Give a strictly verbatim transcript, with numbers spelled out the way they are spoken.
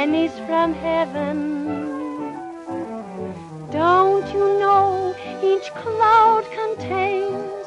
pennies from heaven. Don't you know each cloud contains